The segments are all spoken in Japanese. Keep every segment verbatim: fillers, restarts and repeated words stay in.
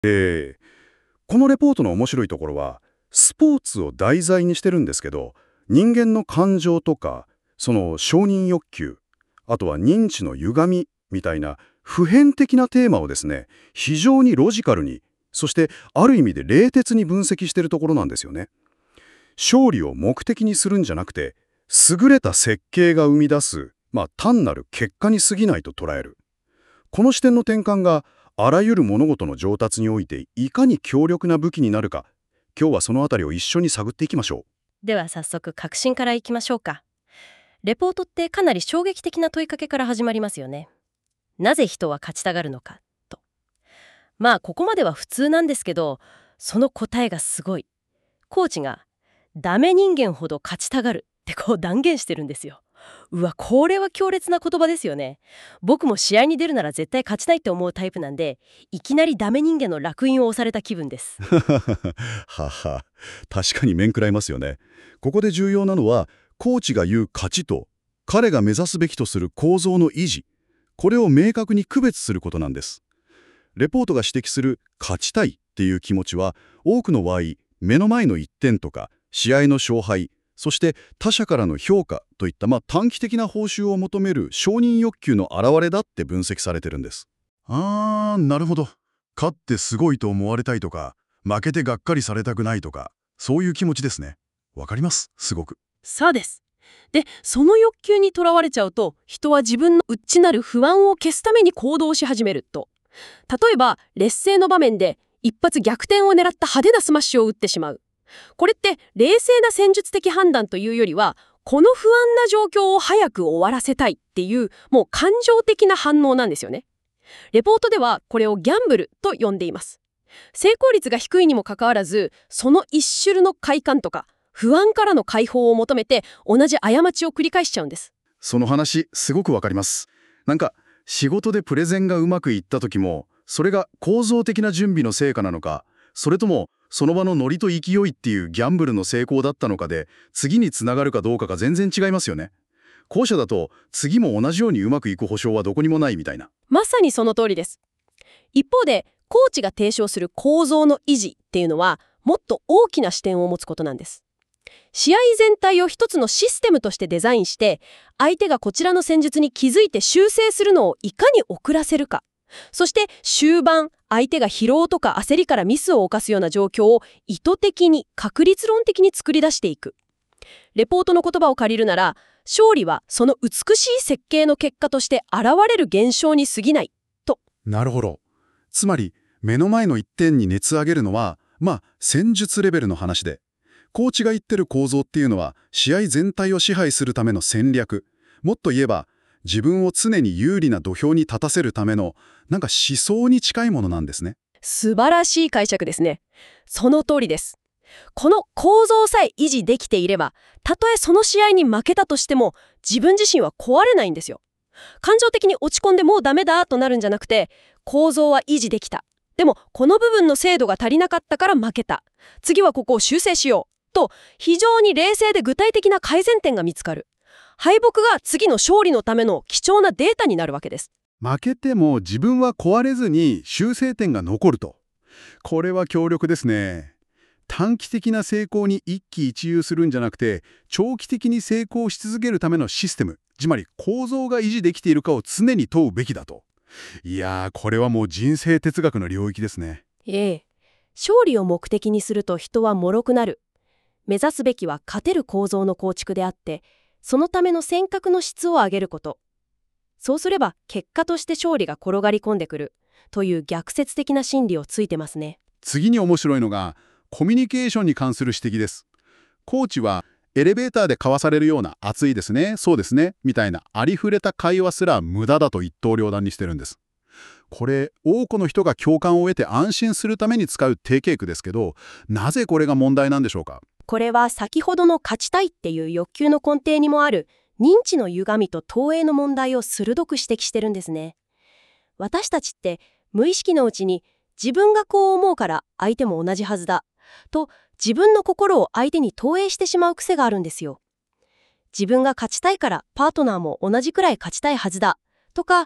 えーこのレポートの面白いところは、スポーツを題材にしてるんですけど、人間の感情とか、その承認欲求、あとは認知の歪みみたいな普遍的なテーマをですね、非常にロジカルに、そしてある意味で冷徹に分析してるところなんですよね。勝利を目的にするんじゃなくて、優れた設計が生み出す、まあ単なる結果に過ぎないと捉える。この視点の転換があらゆる物事の上達においていかに強力な武器になるか、今日はそのあたりを一緒に探っていきましょでは早速核心からいきましょうか。レポートってかなり衝撃的な問いかけから始まりますよね。なぜ人は勝ちたがるのかと。まあここまでは普通なんですけど、その答えがすごい。コーチがダメ人間ほど勝ちたがるってこう断言してるんですよ。うわ、これは強烈な言葉ですよね。僕も試合に出るなら絶対勝ちたいって思うタイプなんで、いきなりダメ人間の烙印を押された気分です。 う。はは、確かに面食らいますよね。ここで重要なのは、コーチが言う勝ちと、彼が目指すべきとする構造の維持、これを明確に区別することなんです。レポートが指摘する勝ちたいっていう気持ちは、多くの場合、目の前のいってんとか、試合の勝敗、そして他者からの評価といった、まあ、短期的な報酬を求める承認欲求の表れだって分析されてるんです。あー、なるほど。勝ってすごいと思われたいとか、負けてがっかりされたくないとか、そういう気持ちですね。わかります、すごく。 そうです。で、その欲求にとらわれちゃうと、人は自分の内なる不安を消すために行動し始めると。例えば、劣勢の場面で一発逆転を狙った派手なスマッシュを打ってしまう。これって冷静な戦術的判断というよりは、この不安な状況を早く終わらせたいっていう、もう感情的な反応なんですよね。レポートではこれをギャンブルと呼んでいます。成功率が低いにもかかわらず、その一種の快感とか不安からの解放を求めて同じ過ちを繰り返しちゃうんです。 その話、すごくわかります。なんか、仕事でプレゼンがうまくいった時も、それが構造的な準備の成果なのか、それとも、その場のノリと勢いっていうギャンブルの成功だったのかで、次につながるかどうかが全然違いますよね。後者だと、次も同じようにうまくいく保証はどこにもないみたいな。 まさにその通りです。一方で、コーチが提唱する構造の維持っていうのは、もっと大きな視点を持つことなんです。試合全体を一つのシステムとしてデザインして、相手がこちらの戦術に気づいて修正するのをいかに遅らせるか。そして終盤、相手が疲労とか焦りからミスを犯すような状況を意図的に確率論的に作り出していく。レポートの言葉を借りるなら、勝利はその美しい設計の結果として現れる現象に過ぎないと。 なるほど。つまり、目の前の一点に熱上げるのは、まあ、戦術レベルの話で、コーチが言ってる構造っていうのは、試合全体を支配するための戦略。もっと言えば、自分を常に有利な土俵に立たせるための、なんか思想に近いものなんですね。 素晴らしい解釈ですね。その通りです。この構造さえ維持できていれば、たとえその試合に負けたとしても、自分自身は壊れないんですよ。感情的に落ち込んでもうダメだとなるんじゃなくて、構造は維持できた。でも、この部分の精度が足りなかったから負けた。次はここを修正しよう。と、非常に冷静で具体的な改善点が見つかる。敗北が次の勝利のための貴重なデータになるわけです。 負けても自分は壊れずに修正点が残ると。これは強力ですね。短期的な成功に一喜一憂するんじゃなくて、長期的に成功し続けるためのシステム、つまり構造が維持できているかを常に問うべきだと。いやー、これはもう人生哲学の領域ですね。 ええ。勝利を目的にすると人は脆くなる。目指すべきは勝てる構造の構築であって、そのための選択の質を上げること。そうすれば結果として勝利が転がり込んでくるという逆説的な心理をついてますね。 次に面白いのが、コミュニケーションに関する指摘です。コーチは、エレベーターで交わされるような熱いですね、そうですね、みたいなありふれた会話すら無駄だと一刀両断にしてるんです。これ、多くの人が共感を得て安心するために使う定型句ですけど、なぜこれが問題なんでしょうか。 これは先ほどの勝ちたいっていう欲求の根底にもある認知の歪みと投影の問題を鋭く指摘してるんですね。私たちって無意識のうちに自分がこう思うから相手も同じはずだと自分の心を相手に投影してしまう癖があるんですよ。自分が勝ちたいからパートナーも同じくらい勝ちたいはずだとか、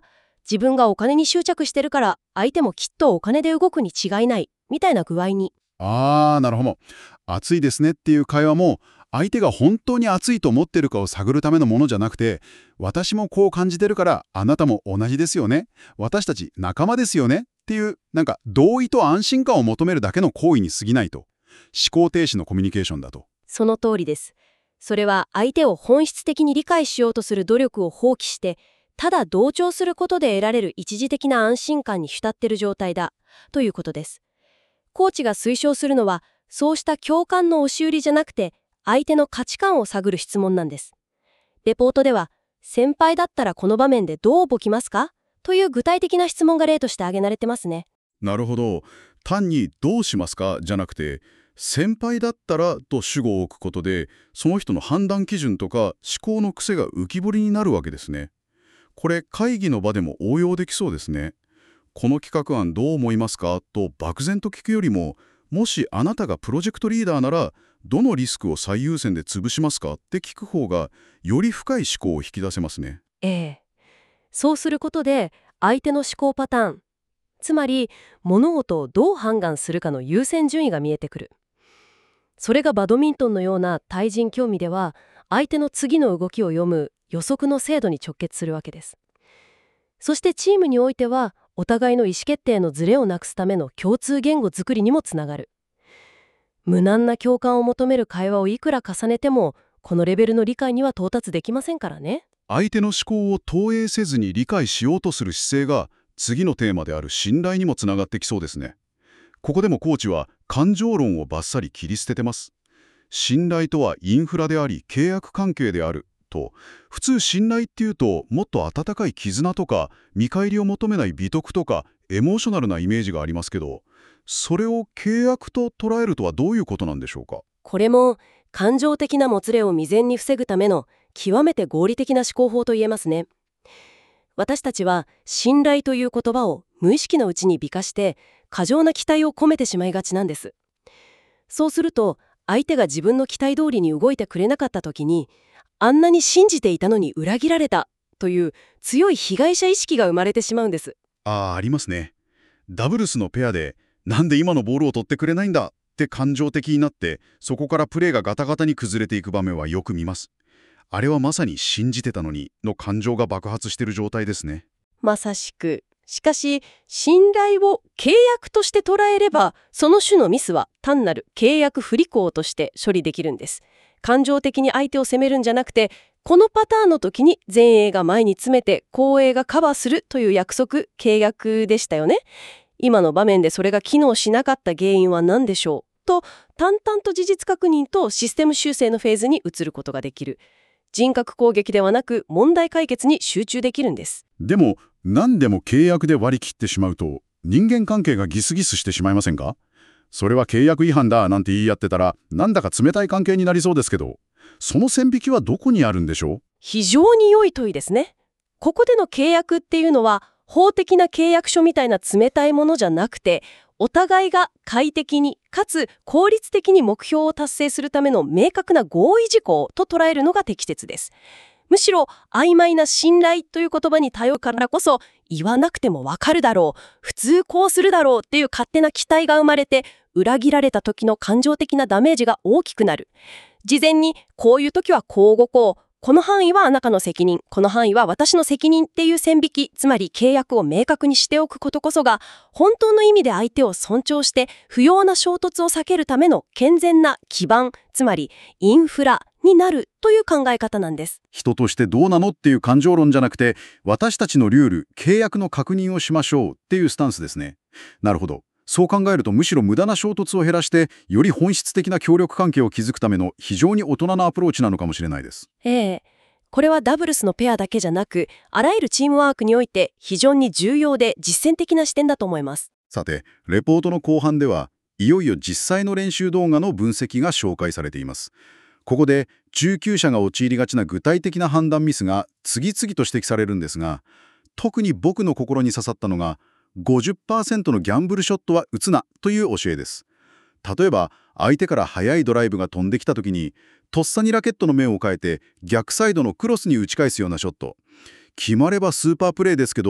自分がお金に執着してるから相手もきっとお金で動くに違いないみたいな具合に。 あー、なるほど。熱いですねっていう会話も、相手が本当に熱いと思ってるかを探るためのものじゃなくて、私もこう感じてるからあなたも同じですよね、私たち仲間ですよねっていう、なんか同意と安心感を求めるだけの行為に過ぎないと。思考停止のコミュニケーションだと。 その通りです。それは相手を本質的に理解しようとする努力を放棄して、ただ同調することで得られる一時的な安心感に浸っている状態だということです。コーチが推奨するのは、そうした共感の押し売りじゃなくて、相手の価値観を探る質問なんです。レポートでは、先輩だったらこの場面でどうボきますかという具体的な質問が例として挙げられてますね。 なるほど。単にどうしますかじゃなくて、先輩だったらと主語を置くことで、その人の判断基準とか思考の癖が浮き彫りになるわけですね。これ会議の場でも応用できそうですね。この企画案どう思いますかと漠然と聞くよりも、もしあなたがプロジェクトリーダーならどのリスクを最優先で潰しますかって聞く方がより深い思考を引き出せますね。 ええ。そうすることで相手の思考パターン、つまり物事をどう判断するかの優先順位が見えてくる。それがバドミントンのような対人競技では、相手の次の動きを読む予測の精度に直結するわけです。そしてチームにおいては、お互いの意思決定のズレをなくすための共通言語作りにもつながる。無難な共感を求める会話をいくら重ねても、このレベルの理解には到達できませんからね。 相手の思考を投影せずに理解しようとする姿勢が、次のテーマである信頼にもつながってきそうですね。ここでもコーチは感情論をバッサリ切り捨ててます。信頼とはインフラであり契約関係であると、普通信頼っていうともっと温かい絆とか見返りを求めない美徳とかエモーショナルなイメージがありますけど、それを契約と捉えるとはどういうことなんでしょうか。 これも感情的なもつれを未然に防ぐための極めて合理的な思考法と言えますね。私たちは信頼という言葉を無意識のうちに美化して過剰な期待を込めてしまいがちなんです。そうすると相手が自分の期待通りに動いてくれなかった時に、あんなに信じていたのに裏切られたという強い被害者意識が生まれてしまうんです。 ああ、ありますね。ダブルスのペアでなんで今のボールを取ってくれないんだって感情的になって、そこからプレーがガタガタに崩れていく場面はよく見ます。あれはまさに信じてたのにの感情が爆発している状態ですね。 まさしく。しかし信頼を契約として捉えれば、その種のミスは単なる契約不履行として処理できるんです。感情的に相手を責めるんじゃなくて、このパターンの時に前衛が前に詰めて後衛がカバーするという約束、契約でしたよね。今の場面でそれが機能しなかった原因は何でしょうと、淡々と事実確認とシステム修正のフェーズに移ることができる。人格攻撃ではなく問題解決に集中できるんです。 でも何でも契約で割り切ってしまうと人間関係がギスギスしてしまいませんか。それは契約違反だなんて言い合ってたらなんだか冷たい関係になりそうですけど、その線引きはどこにあるんでしょう。 非常に良い問いですね。ここでの契約っていうのは法的な契約書みたいな冷たいものじゃなくて、お互いが快適にかつ効率的に目標を達成するための明確な合意事項と捉えるのが適切です。むしろ曖昧な信頼という言葉に頼るからこそ、言わなくてもわかるだろう、普通こうするだろうっていう勝手な期待が生まれて、裏切られた時の感情的なダメージが大きくなる。事前にこういう時はこう動こう、この範囲はあなたの責任、この範囲は私の責任っていう線引き、つまり契約を明確にしておくことこそが、本当の意味で相手を尊重して不要な衝突を避けるための健全な基盤、つまりインフラになるという考え方なんです。 人としてどうなのっていう感情論じゃなくて、私たちのルール、契約の確認をしましょうっていうスタンスですね。なるほど。そう考えるとむしろ無駄な衝突を減らしてより本質的な協力関係を築くための非常に大人なアプローチなのかもしれないです。 ええ、これはダブルスのペアだけじゃなく、あらゆるチームワークにおいて非常に重要で実践的な視点だと思います。 さて、レポートの後半ではいよいよ実際の練習動画の分析が紹介されています。ここで中級者が陥りがちな具体的な判断ミスが次々と指摘されるんですが、特に僕の心に刺さったのが ごじゅっパーセント のギャンブルショットは打つなという教えです。例えば相手から速いドライブが飛んできた時にとっさにラケットの面を変えて逆サイドのクロスに打ち返すようなショット、決まればスーパープレーですけど、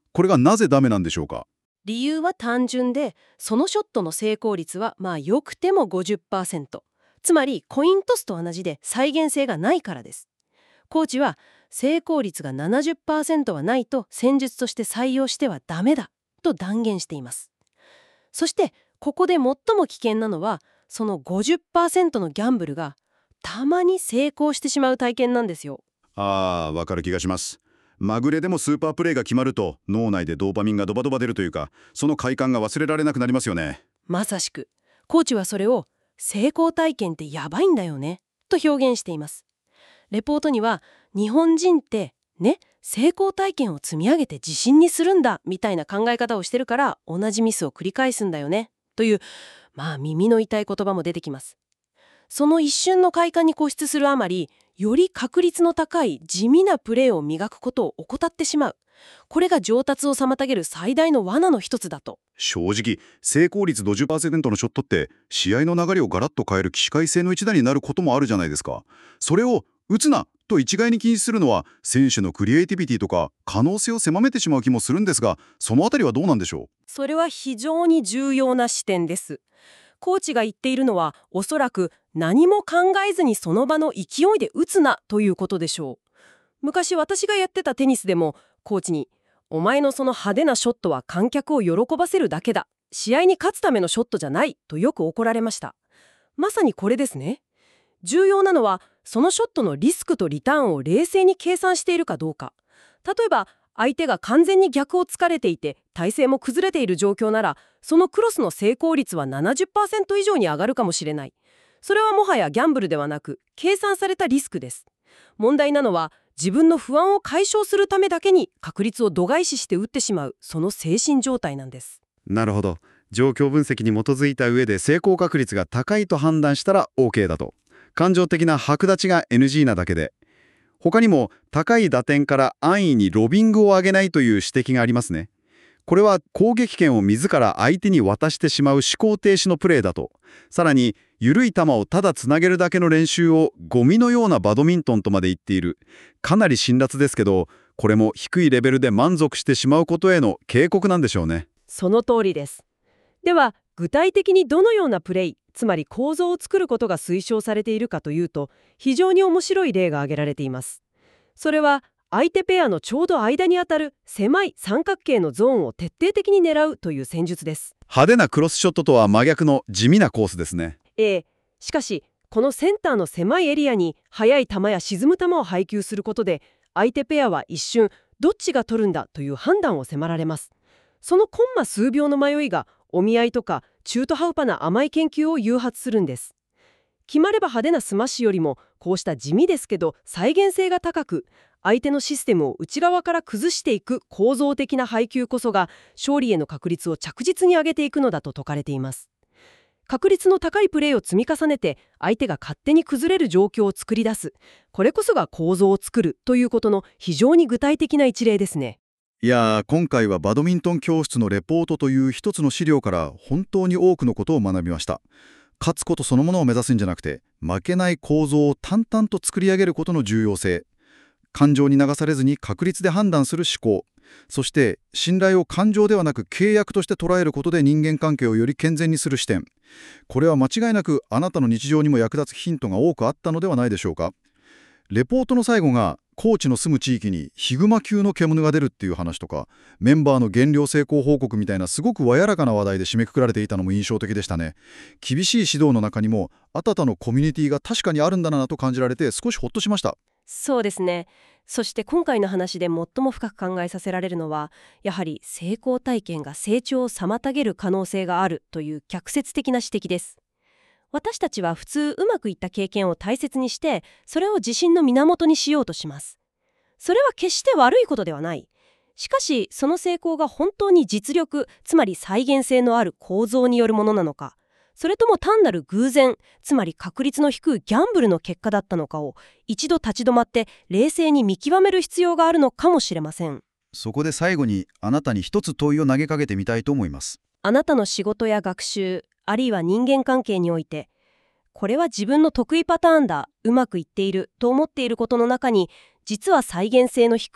これがなぜダメなんでしょうか？ 理由は単純で、そのショットの成功率はまあ良くても ごじゅっパーセント。つまりコイントスと同じで再現性がないからです。コーチは成功率が ななじゅっパーセント はないと戦術として採用してはダメだと断言しています。そしてここで最も危険なのは、その ごじゅっパーセント のギャンブルがたまに成功してしまう体験なんですよ。 あー、わかる気がします。まぐれでもスーパープレーが決まると脳内でドーパミンがドバドバ出るというか、その快感が忘れられなくなりますよね。 まさしく、コーチはそれを成功体験ってやばいんだよねと表現しています。レポートには、日本人ってね、成功体験を積み上げて自信にするんだみたいな考え方をしてるから同じミスを繰り返すんだよねという、まあ耳の痛い言葉も出てきます。その一瞬の快感に固執するあまり、より確率の高い地味なプレーを磨くことを怠ってしまう。これが上達を妨げる最大の罠の一つだと。 正直成功率 ごじゅっパーセント のショットって試合の流れをガラッと変える起死回生の一打になることもあるじゃないですか。それを打つなと一概に禁止するのは選手のクリエイティビティとか可能性を狭めてしまう気もするんですが、そのあたりはどうなんでしょう？ それは非常に重要な視点です。コーチが言っているのは、おそらく何も考えずにその場の勢いで打つなということでしょう。昔私がやってたテニスでも、コーチにお前のその派手なショットは観客を喜ばせるだけだ、試合に勝つためのショットじゃないとよく怒られました。まさにこれですね。重要なのはそのショットのリスクとリターンを冷静に計算しているかどうか。例えば相手が完全に逆を突かれていて体勢も崩れている状況なら、そのクロスの成功率は ななじゅっパーセント 以上に上がるかもしれない。それはもはやギャンブルではなく計算されたリスクです。問題なのは、自分の不安を解消するためだけに確率を度外視して打ってしまう、その精神状態なんです。 なるほど。状況分析に基づいた上で成功確率が高いと判断したら OK だと。感情的な白立ちが エヌジー なだけで。他にも高い打点から安易にロビングを上げないという指摘がありますね。これは攻撃権を自ら相手に渡してしまう思考停止のプレーだと。さらに緩い球をただつなげるだけの練習をゴミのようなバドミントンとまで言っている。かなり辛辣ですけど、これも低いレベルで満足してしまうことへの警告なんでしょうね。 その通りです。では具体的にどのようなプレイ、つまり構造を作ることが推奨されているかというと、非常に面白い例が挙げられています。それは相手ペアのちょうど間にあたる狭い三角形のゾーンを徹底的に狙うという戦術です。 派手なクロスショットとは真逆の地味なコースですね。 ええ、しかしこのセンターの狭いエリアに速い球や沈む球を配球することで、相手ペアは一瞬どっちが取るんだという判断を迫られます。そのコンマ数秒の迷いがお見合いとか中途半端な甘い研究を誘発するんです。決まれば派手なスマッシュよりも、こうした地味ですけど再現性が高く、相手のシステムを内側から崩していく構造的な配球こそが勝利への確率を着実に上げていくのだと説かれています。確率の高いプレーを積み重ねて相手が勝手に崩れる状況を作り出す、これこそが構造を作るということの非常に具体的な一例ですね。 いやー、今回はバドミントン教室のレポートという一つの資料から本当に多くのことを学びました。勝つことそのものを目指すんじゃなくて、負けない構造を淡々と作り上げることの重要性、感情に流されずに確率で判断する思考、そして信頼を感情ではなく契約として捉えることで人間関係をより健全にする視点、これは間違いなくあなたの日常にも役立つヒントが多くあったのではないでしょうか。レポートの最後がコーチの住む地域にヒグマ級の獣が出るっていう話とか、メンバーの減量成功報告みたいなすごくわやらかな話題で締めくくられていたのも印象的でしたね。厳しい指導の中にもあたたのコミュニティが確かにあるんだなと感じられて少しほっとしました。 そうですね。そして今回の話で最も深く考えさせられるのは、やはり成功体験が成長を妨げる可能性があるという逆説的な指摘です。私たちは普通うまくいった経験を大切にして、それを自信の源にしようとします。それは決して悪いことではない。しかしその成功が本当に実力、つまり再現性のある構造によるものなのか、それとも単なる偶然、つまり確率の低いギャンブルの結果だったのかを一度立ち止まって冷静に見極める必要があるのかもしれません。 そこで最後にあなたに一つ問いを投げかけてみたいと思います。 あなたの仕事や学習、あるいは人間関係において、これは自分の得意パターンだ、うまくいっていると思っていることの中に、実は再現性の低い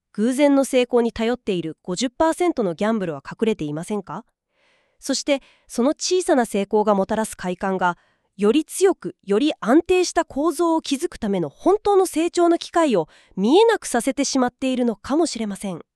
偶然の成功に頼っている ごじゅっパーセント のギャンブルは隠れていませんか？そしてその小さな成功がもたらす快感が、より強くより安定した構造を築くための本当の成長の機会を見えなくさせてしまっているのかもしれません。